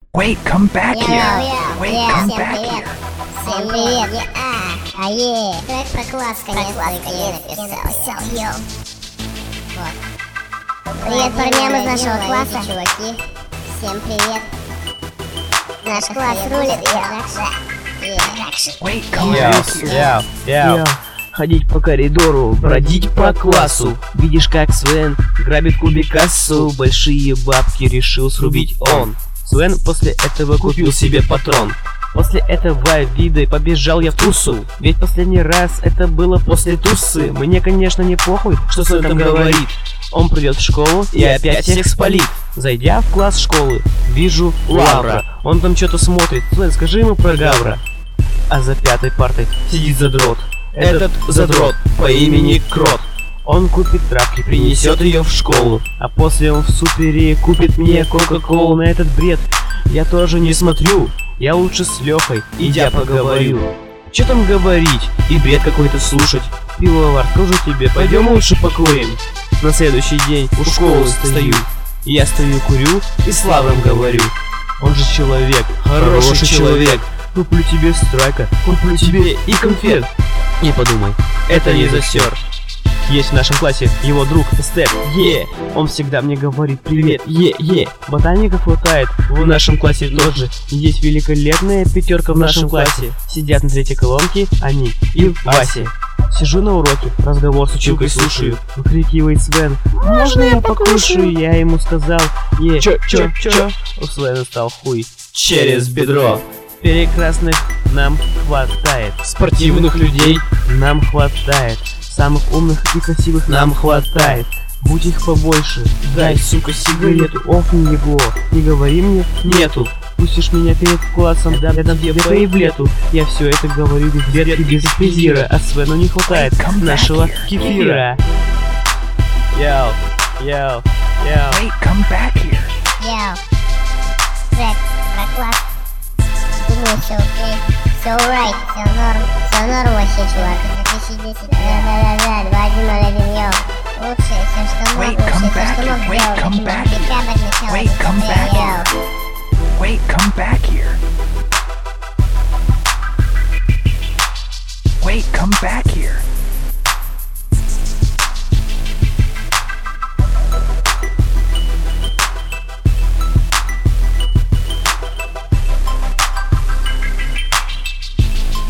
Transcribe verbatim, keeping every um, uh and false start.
Wait, come back Йоу, here. йоу, Wait, е, come всем back привет. here. Всем привет. Я, а, а е. Трек про класс, конечно, я написал. Йоу. Вот. Привет парням из нашего класса. Чуваки. Всем привет. Наш класс рулит. Я. Wait, come Яу, back here. яу, яу. Ходить по коридору, бродить по классу. Видишь, как Свен грабит кубикассу. Большие бабки решил срубить он. Свен после этого купил себе патрон. После этого вида побежал я в тусу. Ведь последний раз это было после тусы. Мне, конечно, не похуй, что Свен там говорит. Он придет в школу и опять всех спалит. Зайдя в класс школы, вижу Лавра. Он там что-то смотрит. Свен, скажи ему про Гавра. А за пятой партой сидит задрот. Этот задрот по имени Крот. Он купит травки, принесет ее в школу. А после он в супере купит мне кока-колу. На этот бред я тоже не смотрю. Я лучше с Лехой, идя поговорю. Че там говорить и бред какой-то слушать? Пивовар, тоже тебе, пойдем лучше покурим. На следующий день у школы стою. Я стою, курю и с Лавром говорю. Он же человек, хороший человек. Куплю тебе страйка, куплю тебе и конфет. Не подумай, это не засер. Есть в нашем классе его друг Степ, е. Он всегда мне говорит привет, е-е. Ботаника хватает в нашем классе тоже. Есть великолепная пятерка в нашем классе. Сидят на третьей колонке они и Вася. Сижу на уроке, разговор с училкой слушаю. Выкрикивает Свен: можно я покушаю? Я ему сказал: е, чё, чё, чё? У Свена стал хуй через бедро. Прекрасных нам хватает, спортивных людей нам хватает, самых умных и красивых нам хватает. Будь их побольше, дай, сука, сигарету. Ох, не его, не говори мне нету. Пустишь меня перед классом, да, я дам тебе появлету. Я все это говорю без ветки, без презира. А Свену не хватает нашего кефира. Йоу, йоу, йоу. Wait, come back here. Йоу. Трек про класс. Думаю, все окей. Все alright, все норм. Все норм вообще, чувак. две тысячи десять. Да-да-да-да, два один ноль один, йоу.